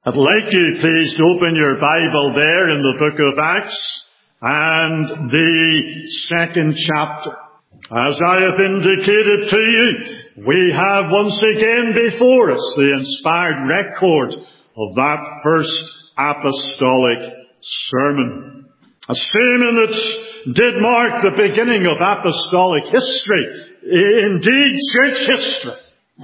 I'd like you, please, to open your Bible there in the book of Acts and the second chapter. As I have indicated to you, we have once again before us the inspired record of that first apostolic sermon. A sermon that did mark the beginning of apostolic history, indeed church history.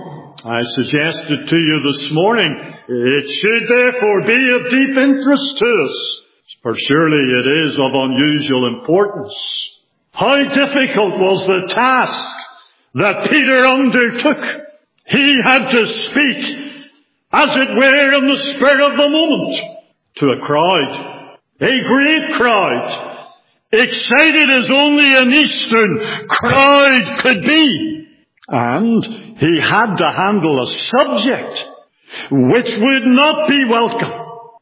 I suggested to you this morning, it should therefore be of deep interest to us, for surely it is of unusual importance. How difficult was the task that Peter undertook? He had to speak, as it were, in the spur of the moment, to a crowd, a great crowd, excited as only an Eastern crowd could be. And he had to handle a subject which would not be welcome.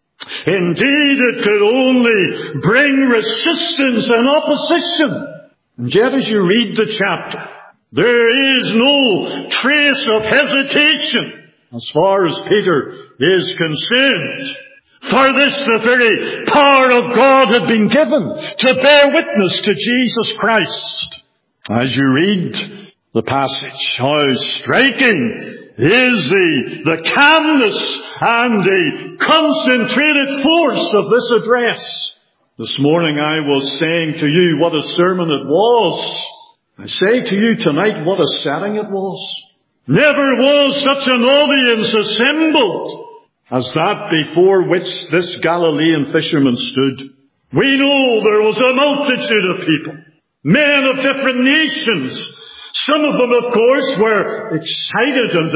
Indeed, it could only bring resistance and opposition. And yet as you read the chapter, there is no trace of hesitation as far as Peter is concerned. For this, the very power of God had been given to bear witness to Jesus Christ. As you read the passage, how striking is the calmness and the concentrated force of this address. This morning I was saying to you what a sermon it was. I say to you tonight what a setting it was. Never was such an audience assembled as that before which this Galilean fisherman stood. We know there was a multitude of people, men of different nations. Some of them, of course, were excited and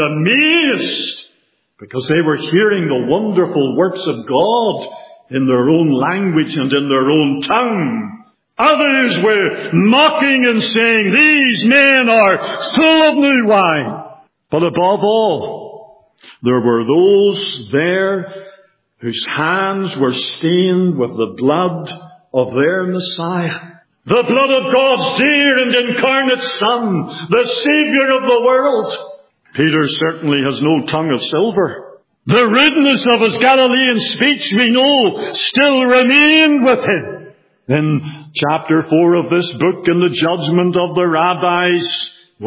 amazed because they were hearing the wonderful works of God in their own language and in their own tongue. Others were mocking and saying, "These men are full of new wine." But above all, there were those there whose hands were stained with the blood of their Messiah. The blood of God's dear and incarnate Son, the Savior of the world. Peter certainly has no tongue of silver. The rudeness of his Galilean speech, we know, still remained with him. In chapter 4 of this book, in the judgment of the rabbis,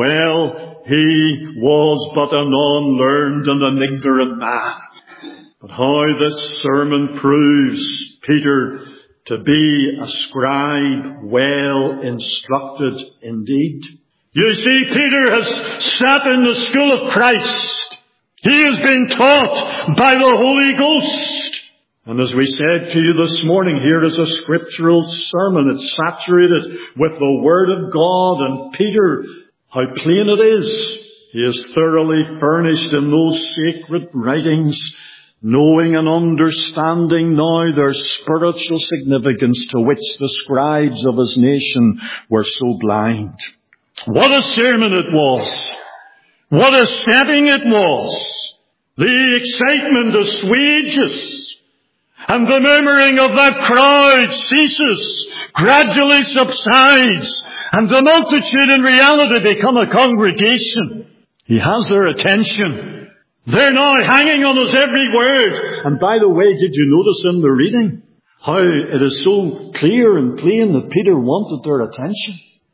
well, he was but an unlearned and an ignorant man. But how this sermon proves Peter to be a scribe well instructed indeed. You see, Peter has sat in the school of Christ. He has been taught by the Holy Ghost. And as we said to you this morning, here is a scriptural sermon. It's saturated with the Word of God. And Peter, how plain it is. He is thoroughly furnished in those sacred writings, knowing and understanding now their spiritual significance to which the scribes of his nation were so blind. What a sermon it was. What a setting it was. The excitement assuages, and the murmuring of that crowd ceases, gradually subsides, and the multitude in reality become a congregation. He has their attention. They're now hanging on his every word. And by the way, did you notice in the reading how it is so clear and plain that Peter wanted their attention?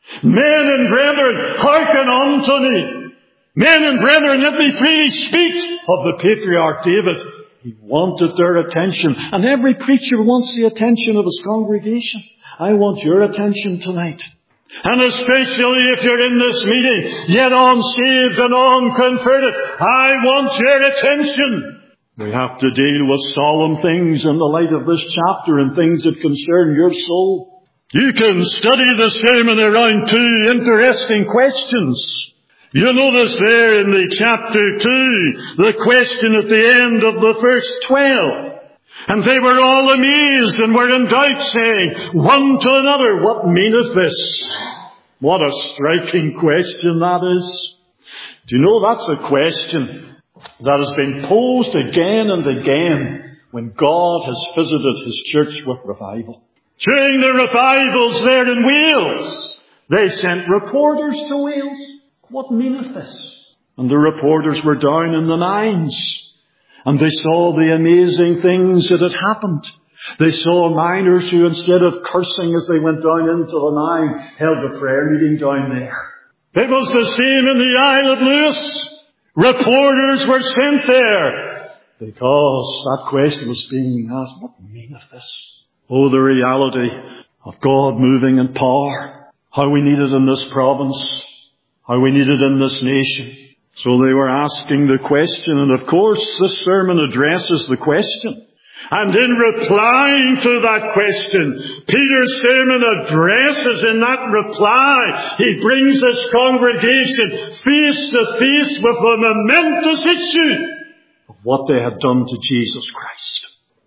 Men and brethren, hearken unto me. Men and brethren, let me freely speak of the patriarch David. He wanted their attention. And every preacher wants the attention of his congregation. I want your attention tonight. And especially if you're in this meeting, yet unsaved and unconverted, I want your attention. We have to deal with solemn things in the light of this chapter and things that concern your soul. You can study the sermon around two interesting questions. You notice there in the chapter 2, the question at the end of the first 12. And they were all amazed and were in doubt, saying one to another, "What meaneth this?" What a striking question that is. Do you know that's a question that has been posed again and again when God has visited his church with revival? During the revivals there in Wales, they sent reporters to Wales. What meaneth this? And the reporters were down in the mines. And they saw the amazing things that had happened. They saw miners who, instead of cursing as they went down into the mine, held a prayer meeting down there. It was the same in the Isle of Lewis. Reporters were sent there because that question was being asked, what meaneth this? Oh, the reality of God moving in power. How we need it in this province. How we need it in this nation. So they were asking the question, and of course this sermon addresses the question. And in replying to that question, Peter's sermon addresses in that reply, he brings this congregation face to face with the momentous issue of what they had done to Jesus Christ.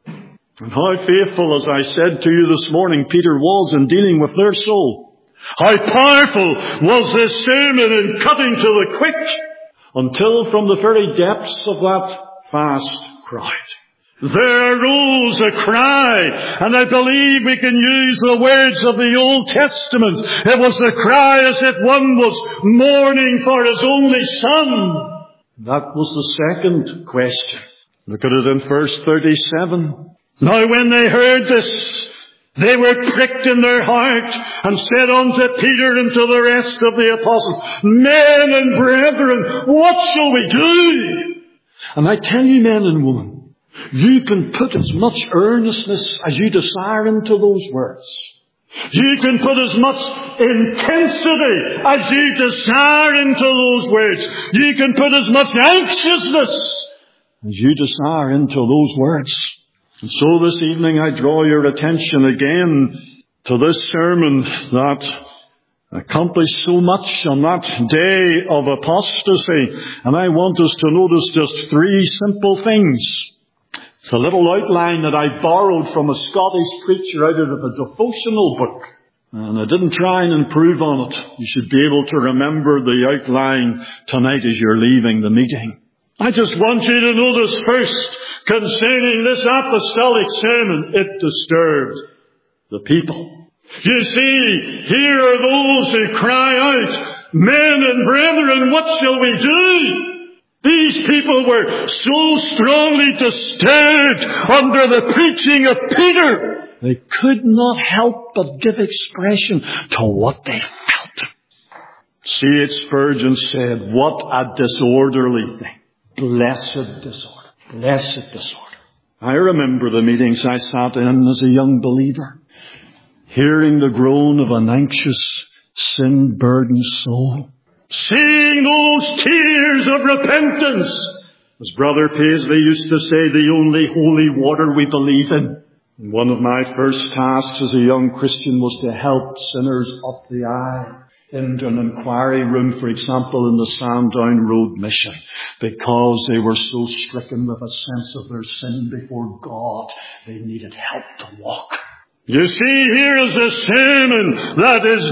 And how faithful, as I said to you this morning, Peter was in dealing with their soul. How powerful was this sermon in cutting to the quick, until from the very depths of that vast crowd there arose a cry, and I believe we can use the words of the Old Testament. It was the cry as if one was mourning for his only son. That was the second question. Look at it in verse 37. Now when they heard this, they were pricked in their heart, and said unto Peter and to the rest of the apostles, Men and brethren, what shall we do? And I tell you, men and women, you can put as much earnestness as you desire into those words. You can put as much intensity as you desire into those words. You can put as much anxiousness as you desire into those words. And so this evening I draw your attention again to this sermon that accomplished so much on that day of apostasy. And I want us to notice just three simple things. It's a little outline that I borrowed from a Scottish preacher out of a devotional book. And I didn't try and improve on it. You should be able to remember the outline tonight as you're leaving the meeting. I just want you to notice first, concerning this apostolic sermon, it disturbed the people. You see, here are those who cry out, Men and brethren, what shall we do? These people were so strongly disturbed under the preaching of Peter, they could not help but give expression to what they felt. C.H. Spurgeon said, what a disorderly thing. Blessed disorder. Blessed disorder. I remember the meetings I sat in as a young believer, hearing the groan of an anxious, sin-burdened soul. Seeing those tears of repentance. As Brother Paisley used to say, the only holy water we believe in. And one of my first tasks as a young Christian was to help sinners up the aisle into an inquiry room, for example, in the Sandown Road Mission, because they were so stricken with a sense of their sin before God, they needed help to walk. You see, here is a sermon that is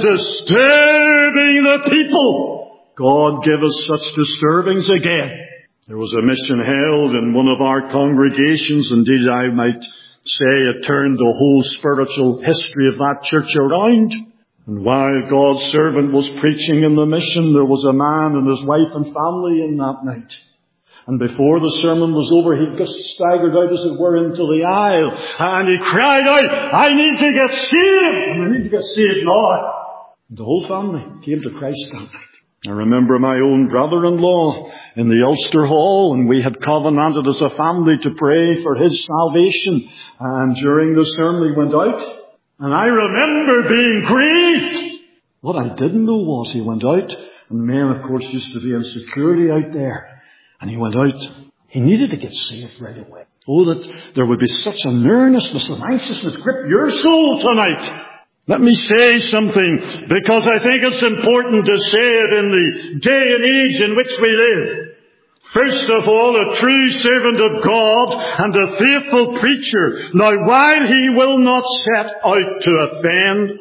disturbing the people. God give us such disturbings again. There was a mission held in one of our congregations. Indeed, I might say it turned the whole spiritual history of that church around. And while God's servant was preaching in the mission, there was a man and his wife and family in that night. And before the sermon was over, he just staggered out, as it were, into the aisle. And he cried out, I need to get saved! And I need to get saved now. And the whole family came to Christ that night. I remember my own brother-in-law in the Ulster Hall, and we had covenanted as a family to pray for his salvation. And during the sermon he went out, and I remember being grieved. What I didn't know was he went out, and men, of course, used to be in security out there. And he went out. He needed to get saved right away. Oh, that there would be such an earnestness and anxiousness grip your soul tonight. Let me say something, because I think it's important to say it in the day and age in which we live. First of all, a true servant of God and a faithful preacher. Now, while he will not set out to offend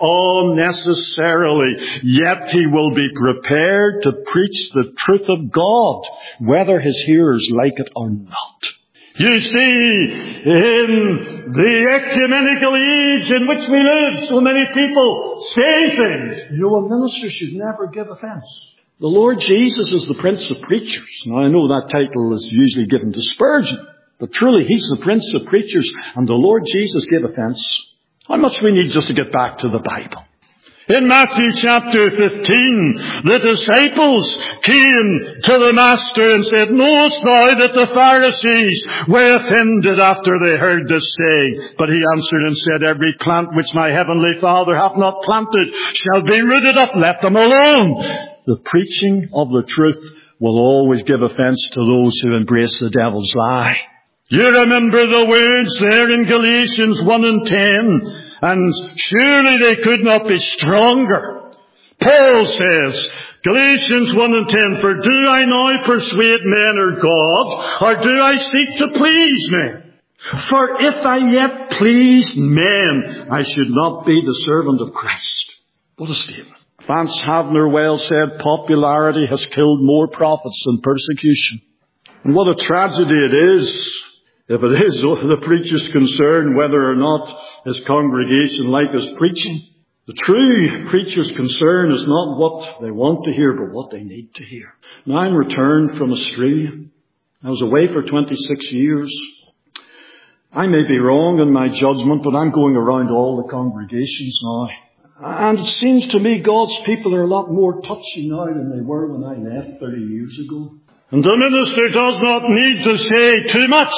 unnecessarily, yet he will be prepared to preach the truth of God, whether his hearers like it or not. You see, in the ecumenical age in which we live, so many people say things. You know, a minister should never give offense. The Lord Jesus is the Prince of Preachers. Now, I know that title is usually given to Spurgeon, But truly, he's the prince of preachers, and the Lord Jesus gave offense. How much we need just to get back to the Bible. In Matthew chapter 15, the disciples came to the Master and said, "Knowest thou that the Pharisees were offended after they heard this saying?" But he answered and said, "Every plant which my heavenly Father hath not planted shall be rooted up. Let them alone." The preaching of the truth will always give offense to those who embrace the devil's lie. You remember the words there in Galatians 1 and 10, and surely they could not be stronger. Paul says, Galatians 1 and 10, "For do I now persuade men or God, or do I seek to please men? For if I yet pleased men, I should not be the servant of Christ." What a statement. Vance Havner well said, "Popularity has killed more prophets than persecution." And what a tragedy it is, if it is the preacher's concern whether or not his congregation like his preaching. The true preacher's concern is not what they want to hear, but what they need to hear. Now, I'm returned from Australia. I was away for 26 years. I may be wrong in my judgment, but I'm going around all the congregations now. And it seems to me God's people are a lot more touchy now than they were when I left 30 years ago. And the minister does not need to say too much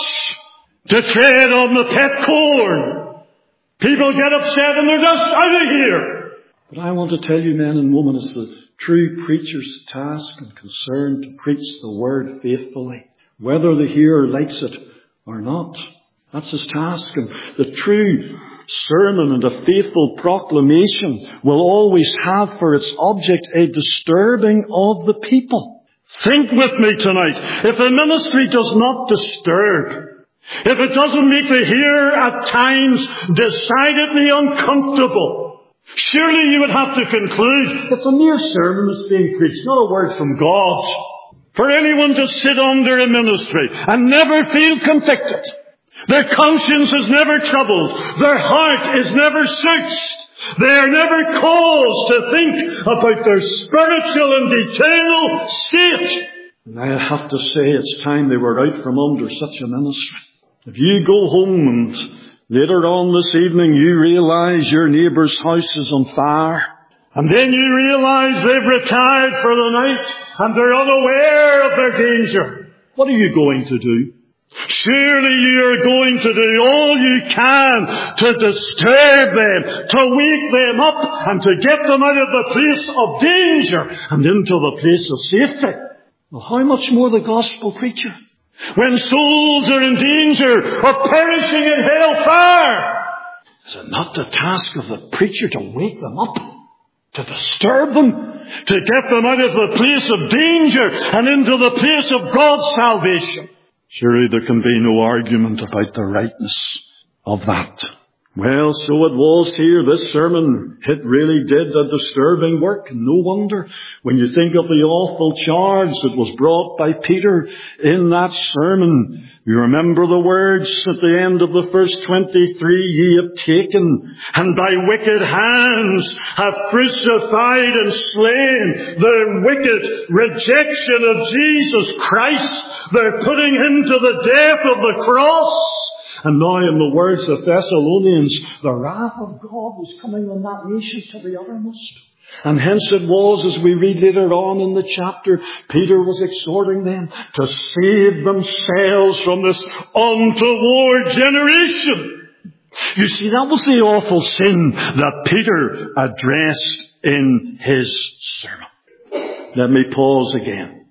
to tread on the pet corn. People get upset and they're just out of here. But I want to tell you, men and women, it's the true preacher's task and concern to preach the word faithfully, whether the hearer likes it or not. That's his task. And the true sermon and a faithful proclamation will always have for its object a disturbing of the people. Think with me tonight. If a ministry does not disturb, if it doesn't make the hearer at times decidedly uncomfortable, surely you would have to conclude it's a mere sermon that's being preached, not a word from God. For anyone to sit under a ministry and never feel convicted, their conscience is never troubled, their heart is never searched, they are never caused to think about their spiritual and eternal state. And I have to say it's time they were out from under such a ministry. If you go home and later on this evening you realize your neighbour's house is on fire, and then you realize they've retired for the night and they're unaware of their danger, what are you going to do? Surely you are going to do all you can to disturb them, to wake them up, and to get them out of the place of danger and into the place of safety. Well, how much more the gospel preacher? When souls are in danger of perishing in hellfire, is it not the task of the preacher to wake them up, to disturb them, to get them out of the place of danger and into the place of God's salvation? Surely there can be no argument about the rightness of that. Well, so it was here. This sermon, it really did a disturbing work. No wonder when you think of the awful charge that was brought by Peter in that sermon. You remember the words at the end of the verse 23, "Ye have taken and by wicked hands have crucified and slain the wicked rejection of Jesus Christ." They're putting him to the death of the cross. And now, in the words of Thessalonians, the wrath of God was coming on that nation to the uttermost. And hence it was, as we read later on in the chapter, Peter was exhorting them to save themselves from this untoward generation. You see, that was the awful sin that Peter addressed in his sermon. Let me pause again.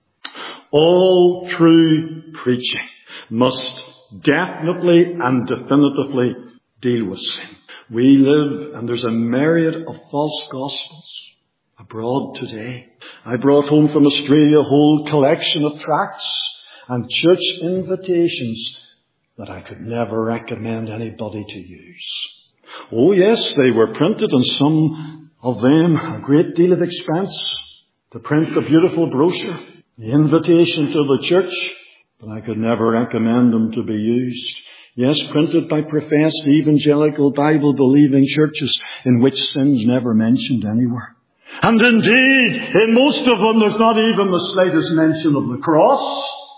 All true preaching must definitely and definitively deal with sin. We live, and there's a myriad of false gospels abroad today. I brought home from Australia a whole collection of tracts and church invitations that I could never recommend anybody to use. Oh yes, they were printed, and some of them a great deal of expense to print the beautiful brochure, the invitation to the church. But I could never recommend them to be used. Yes, printed by professed evangelical Bible-believing churches in which sin's never mentioned anywhere. And indeed, in most of them there's not even the slightest mention of the cross.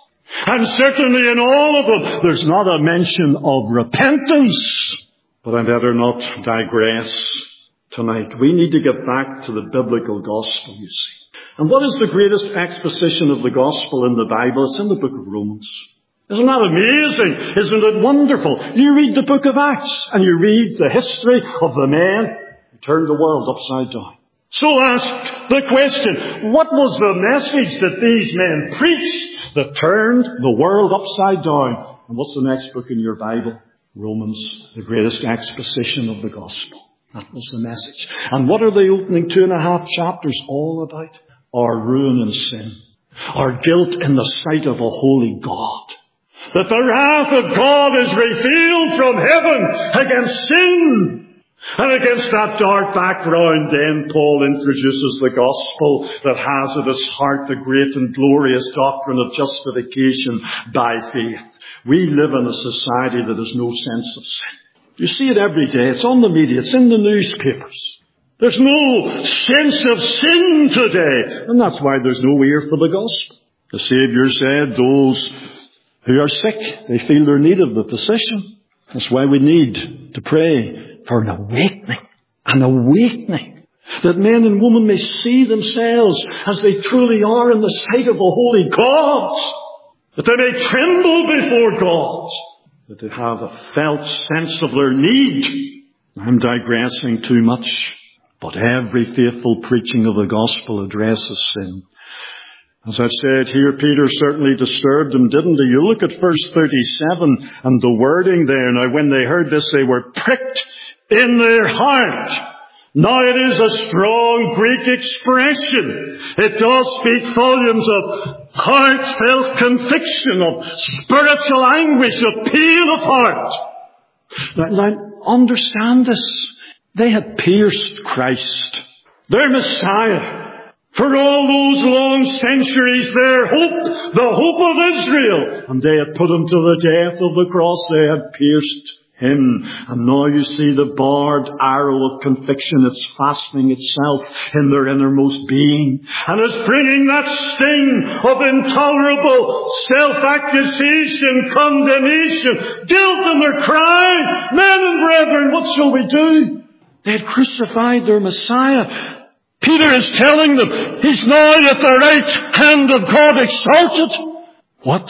And certainly in all of them, there's not a mention of repentance. But I'd better not digress tonight. We need to get back to the biblical gospel, you see. And what is the greatest exposition of the gospel in the Bible? It's in the book of Romans. Isn't that amazing? Isn't it wonderful? You read the book of Acts and you read the history of the men who turned the world upside down. So ask the question, what was the message that these men preached that turned the world upside down? And what's the next book in your Bible? Romans, the greatest exposition of the gospel. That was the message. And what are the opening 2.5 chapters all about? Our ruin and sin. Our guilt in the sight of a holy God. That the wrath of God is revealed from heaven against sin. And against that dark background, then Paul introduces the gospel that has at its heart the great and glorious doctrine of justification by faith. We live in a society that has no sense of sin. You see it every day. It's on the media. It's in the newspapers. There's no sense of sin today. And that's why there's no ear for the gospel. The Saviour said those who are sick, they feel their need of the physician. That's why we need to pray for an awakening. An awakening. That men and women may see themselves as they truly are in the sight of a holy God. That they may tremble before God. That they have a felt sense of their need. I'm digressing too much. But every faithful preaching of the gospel addresses sin. As I've said here, Peter certainly disturbed them, didn't he? You look at verse 37 and the wording there. Now when they heard this, they were pricked in their heart. Now it is a strong Greek expression. It does speak volumes of heartfelt conviction, of spiritual anguish, of pain of heart. Now understand this. They had pierced Christ, their Messiah. For all those long centuries, their hope, the hope of Israel. And they had put him to the death of the cross. They had pierced him. And now you see the barbed arrow of conviction. It's fastening itself in their innermost being. And is bringing that sting of intolerable self-accusation, condemnation, guilt in their cry. Men and brethren, what shall we do? They had crucified their Messiah. Peter is telling them, he's now at the right hand of God exalted. What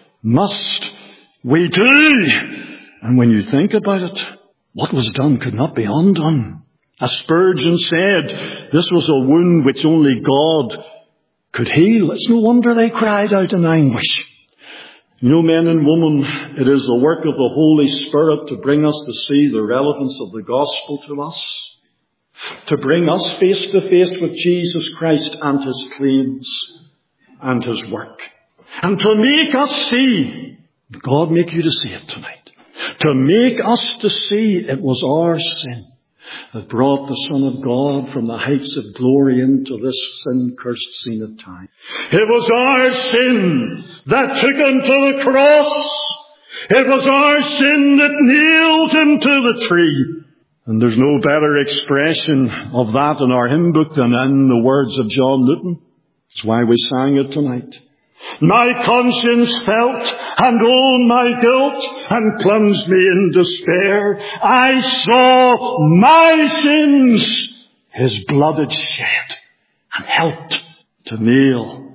must we do? And when you think about it, what was done could not be undone. As Spurgeon said, this was a wound which only God could heal. It's no wonder they cried out in anguish. You know, men and women, it is the work of the Holy Spirit to bring us to see the relevance of the gospel to us. To bring us face to face with Jesus Christ and His claims and His work. And to make us see, God make you to see it tonight. To make us to see it was our sin that brought the Son of God from the heights of glory into this sin-cursed scene of time. It was our sin that took Him to the cross. It was our sin that nailed Him to the tree. And there's no better expression of that in our hymn book than in the words of John Newton. That's why we sang it tonight. My conscience felt and owned my guilt and plunged me in despair. I saw my sins His blood had shed and helped to nail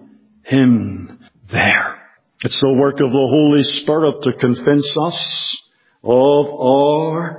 Him there. It's the work of the Holy Spirit to convince us of our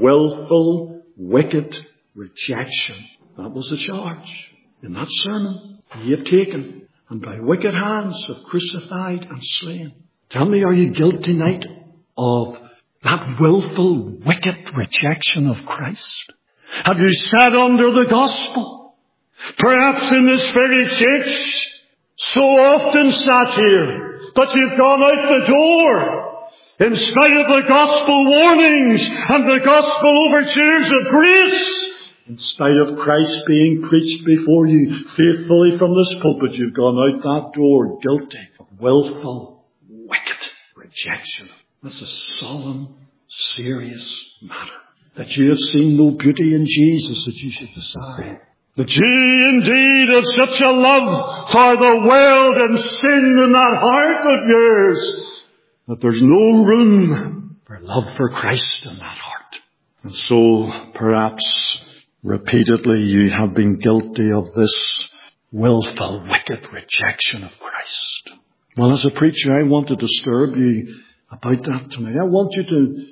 willful, wicked rejection. That was the charge in that sermon. Ye have taken, and by wicked hands have crucified and slain. Tell me, are you guilty tonight of that willful, wicked rejection of Christ? Have you sat under the gospel? Perhaps in this very church, so often sat here, but you've gone out the door. In spite of the gospel warnings and the gospel overtures of grace, in spite of Christ being preached before you faithfully from this pulpit, you've gone out that door guilty of willful, wicked rejection. That's a solemn, serious matter. That you have seen no beauty in Jesus that you should desire. That ye indeed have such a love for the world and sin in that heart of yours, that there's no room for love for Christ in that heart. And so, perhaps, repeatedly you have been guilty of this willful, wicked rejection of Christ. Well, as a preacher, I want to disturb you about that tonight. I want you to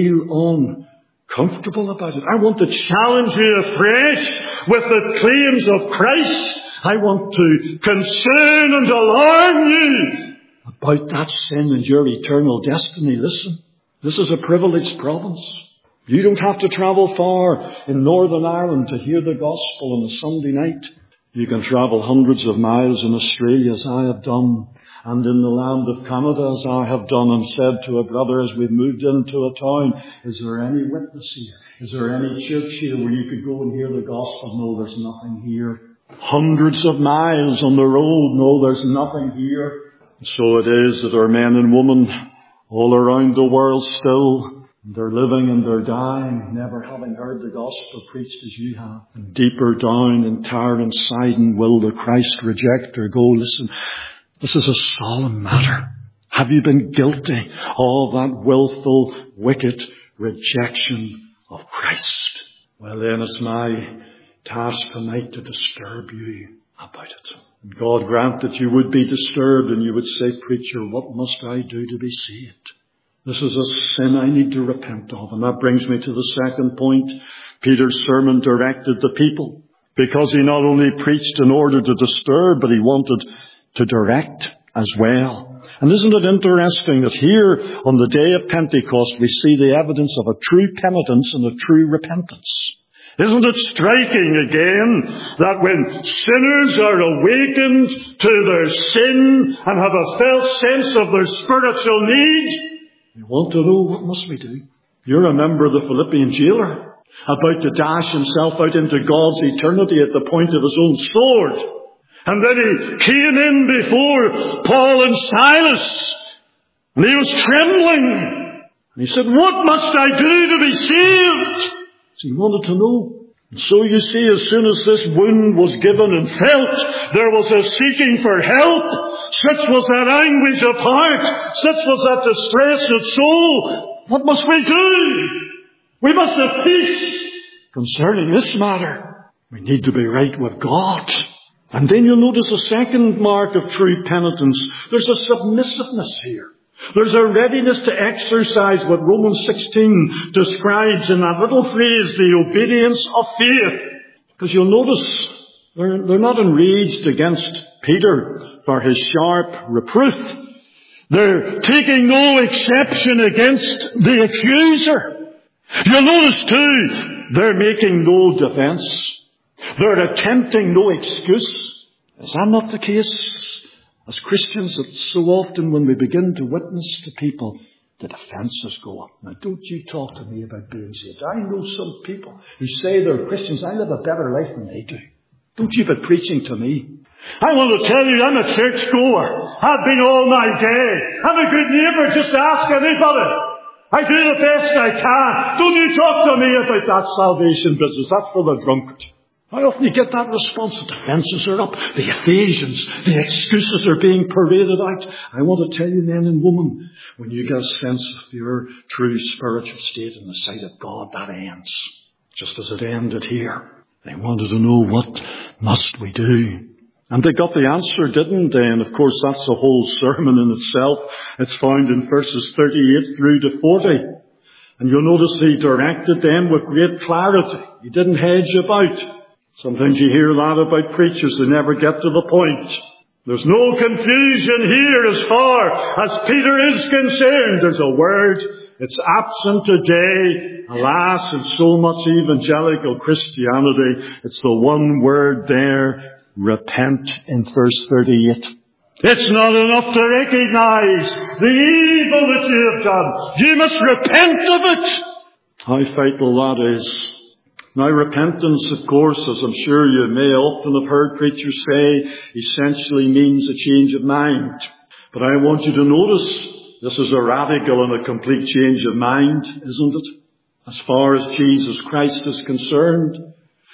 feel uncomfortable about it. I want to challenge you afresh with the claims of Christ. I want to concern and alarm you about that sin and your eternal destiny. Listen, this is a privileged province. You don't have to travel far in Northern Ireland to hear the gospel on a Sunday night. You can travel hundreds of miles in Australia, as I have done, and in the land of Canada, as I have done, and said to a brother as we've moved into a town, is there any witness here? Is there any church here where you could go and hear the gospel? No, there's nothing here. Hundreds of miles on the road. No, there's nothing here. So it is that our men and women all around the world still, they're living and they're dying, never having heard the gospel preached as you have. And deeper down in Tyre and Sidon, will the Christ rejecter go? Listen, this is a solemn matter. Have you been guilty of that willful, wicked rejection of Christ? Well then, it's my task tonight to disturb you about it. And God grant that you would be disturbed and you would say, preacher, what must I do to be saved? This is a sin I need to repent of. And that brings me to the second point. Peter's sermon directed the people, because he not only preached in order to disturb, but he wanted to direct as well. And isn't it interesting that here on the day of Pentecost we see the evidence of a true penitence and a true repentance? Isn't it striking again that when sinners are awakened to their sin and have a felt sense of their spiritual need, they want to know, what must we do? You remember the Philippian jailer about to dash himself out into God's eternity at the point of his own sword. And then he came in before Paul and Silas, and he was trembling. And he said, what must I do to be saved? So he wanted to know. And so you see, as soon as this wound was given and felt, there was a seeking for help. Such was that anguish of heart. Such was that distress of soul. What must we do? We must have peace concerning this matter. We need to be right with God. And then you'll notice a second mark of true penitence. There's a submissiveness here. There's a readiness to exercise what Romans 16 describes in that little phrase, the obedience of faith. Because you'll notice they're not enraged against Peter for his sharp reproof. They're taking no exception against the accuser. You'll notice too, they're making no defense. They're attempting no excuse. Is that not the case? As Christians, so often when we begin to witness to people, the defences go up. Now, don't you talk to me about being saved. I know some people who say they're Christians. I live a better life than they do. Don't you be preaching to me. I want to tell you, I'm a churchgoer. I've been all my day. I'm a good neighbour. Just ask anybody. I do the best I can. Don't you talk to me about that salvation business. That's for the drunkard. How often you get that response? The defences are up. The evasions, the excuses are being paraded out. I want to tell you, men and women, when you get a sense of your true spiritual state in the sight of God, that ends. Just as it ended here. They wanted to know, what must we do? And they got the answer, didn't they? And of course, that's the whole sermon in itself. It's found in verses 38 through to 40. And you'll notice he directed them with great clarity. He didn't hedge about. Sometimes you hear that about preachers, they never get to the point. There's no confusion here as far as Peter is concerned. There's a word. It's absent today. Alas, in so much evangelical Christianity, it's the one word there, repent, in verse 38. It's not enough to recognize the evil that you have done. You must repent of it. How fatal that is. Now, repentance, of course, as I'm sure you may often have heard preachers say, essentially means a change of mind. But I want you to notice, this is a radical and a complete change of mind, isn't it? As far as Jesus Christ is concerned.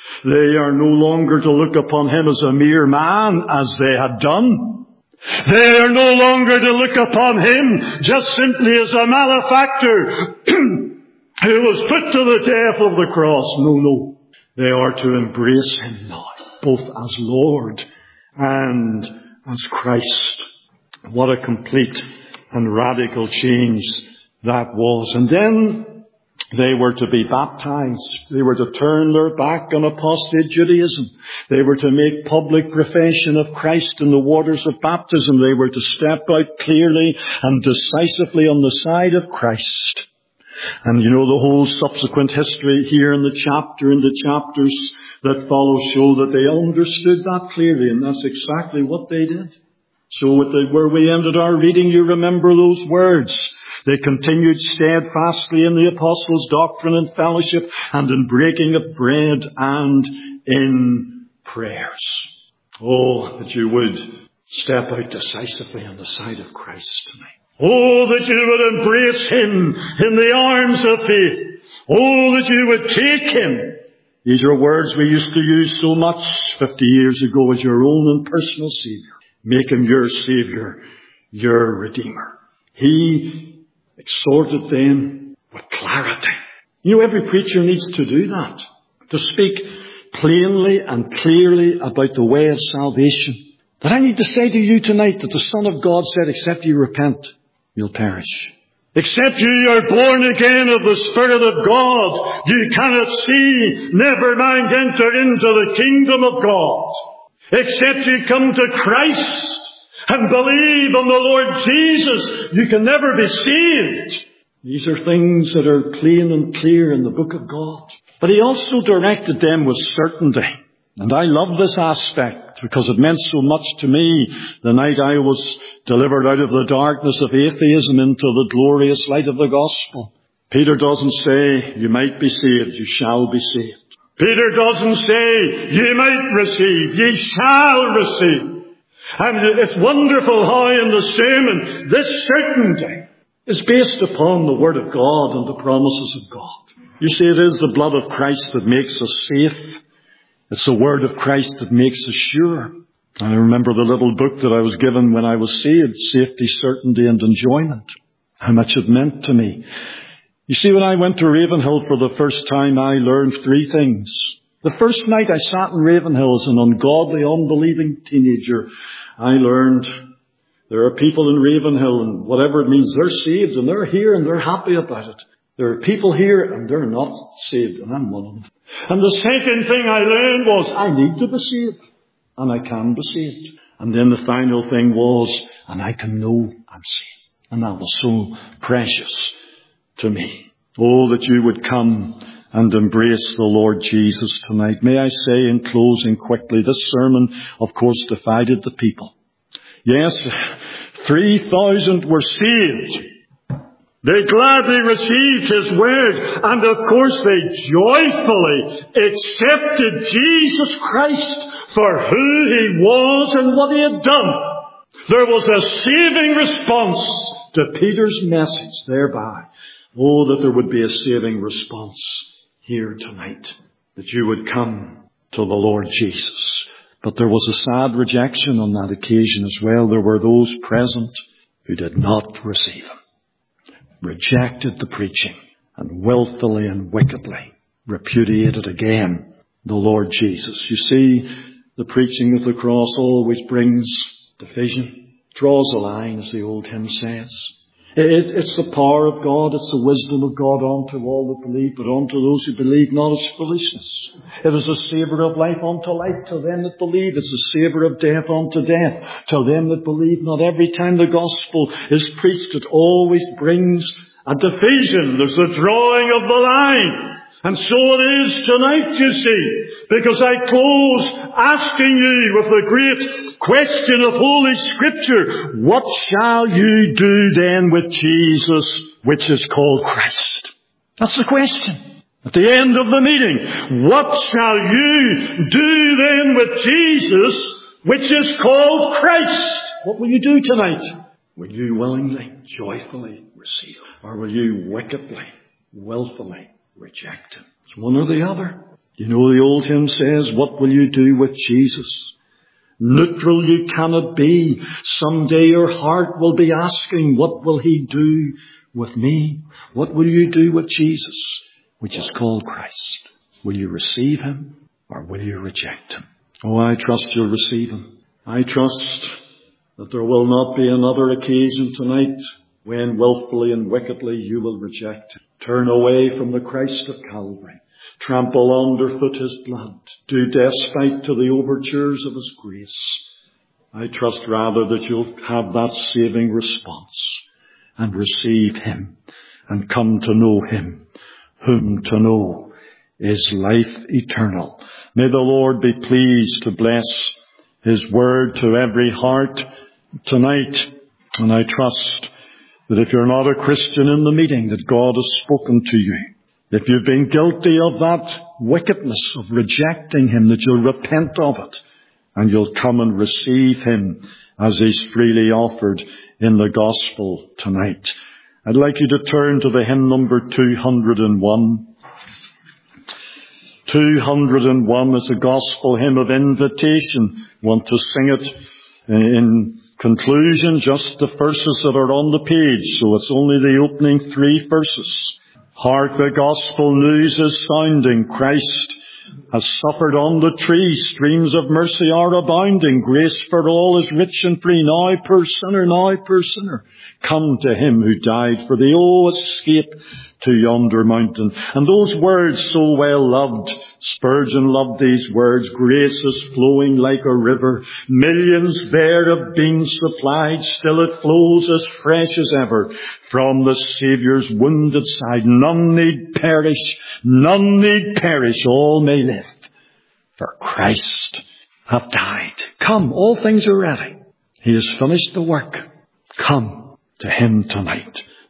They are no longer to look upon him as a mere man, as they had done. They are no longer to look upon him just simply as a malefactor who was put to the death of the cross. No. They are to embrace him now, both as Lord and as Christ. What a complete and radical change that was. And then they were to be baptized. They were to turn their back on apostate Judaism. They were to make public profession of Christ in the waters of baptism. They were to step out clearly and decisively on the side of Christ. And you know, the whole subsequent history here in the chapter and the chapters that follow show that they understood that clearly, and that's exactly what they did. So where we ended our reading, you remember those words. They continued steadfastly in the apostles' doctrine and fellowship, and in breaking of bread and in prayers. Oh, that you would step out decisively on the side of Christ tonight. Oh, that you would embrace him in the arms of faith. Oh, that you would take him. These are words we used to use so much 50 years ago as your own and personal Savior. Make him your Savior, your Redeemer. He exhorted them with clarity. You know, every preacher needs to do that. To speak plainly and clearly about the way of salvation. But I need to say to you tonight that the Son of God said, except you repent, you'll perish. Except you are born again of the Spirit of God, you cannot see, never mind enter into the kingdom of God. Except you come to Christ and believe on the Lord Jesus, you can never be saved. These are things that are plain and clear in the book of God. But he also directed them with certainty. And I love this aspect because it meant so much to me the night I was delivered out of the darkness of atheism into the glorious light of the gospel. Peter doesn't say, you might be saved, you shall be saved. Peter doesn't say, you might receive, ye shall receive. And it's wonderful how in the sermon this certainty is based upon the Word of God and the promises of God. You see, it is the blood of Christ that makes us safe. It's the Word of Christ that makes us sure. I remember the little book that I was given when I was saved, Safety, Certainty and Enjoyment. How much it meant to me. You see, when I went to Ravenhill for the first time, I learned three things. The first night I sat in Ravenhill as an ungodly, unbelieving teenager, I learned there are people in Ravenhill, and whatever it means, they're saved and they're here and they're happy about it. There are people here and they're not saved, and I'm one of them. And the second thing I learned was I need to be saved, and I can be saved. And then the final thing was, and I can know I'm saved. And that was so precious to me. Oh, that you would come and embrace the Lord Jesus tonight. May I say in closing quickly, this sermon, of course, divided the people. Yes, 3,000 were saved. They gladly received his word, and of course they joyfully accepted Jesus Christ for who he was and what he had done. There was a saving response to Peter's message thereby. Oh, that there would be a saving response here tonight, that you would come to the Lord Jesus. But there was a sad rejection on that occasion as well. There were those present who did not receive him, rejected the preaching, and willfully and wickedly repudiated again the Lord Jesus. You see, the preaching of the cross always brings division, draws a line, as the old hymn says. It's the power of God, it's the wisdom of God unto all that believe, but unto those who believe not as foolishness. It is a savour of life unto life to them that believe. It's a savour of death unto death to them that believe not. Every time the gospel is preached, it always brings a division. There's a drawing of the line. And so it is tonight, you see, because I close asking you with the great question of Holy Scripture, what shall you do then with Jesus, which is called Christ? That's the question. At the end of the meeting, what shall you do then with Jesus, which is called Christ? What will you do tonight? Will you willingly, joyfully receive? Or will you wickedly, willfully reject him? It's one or the other. You know the old hymn says, what will you do with Jesus? Neutral you cannot be. Someday your heart will be asking, what will he do with me? What will you do with Jesus, which is called Christ? Will you receive him or will you reject him? Oh, I trust you'll receive him. I trust that there will not be another occasion tonight when willfully and wickedly you will reject him. Turn away from the Christ of Calvary. Trample underfoot his blood. Do despite to the overtures of his grace. I trust rather that you'll have that saving response and receive him and come to know him, whom to know is life eternal. May the Lord be pleased to bless his word to every heart tonight. And I trust that if you're not a Christian in the meeting, that God has spoken to you. If you've been guilty of that wickedness of rejecting him, that you'll repent of it and you'll come and receive him as he's freely offered in the gospel tonight. I'd like you to turn to the hymn number 201. 201 is a gospel hymn of invitation. I want to sing it in conclusion, just the verses that are on the page, so it's only the opening 3 verses. Hark, the gospel news is sounding. Christ has suffered on the tree. Streams of mercy are abounding. Grace for all is rich and free. Now, poor sinner, come to him who died for thee. Oh, escape to yonder mountain. And those words so well loved. Spurgeon loved these words. Grace is flowing like a river. Millions there have been supplied. Still it flows as fresh as ever from the Saviour's wounded side. None need perish. All may live. For Christ hath died. Come, all things are ready. He has finished the work. Come to him tonight.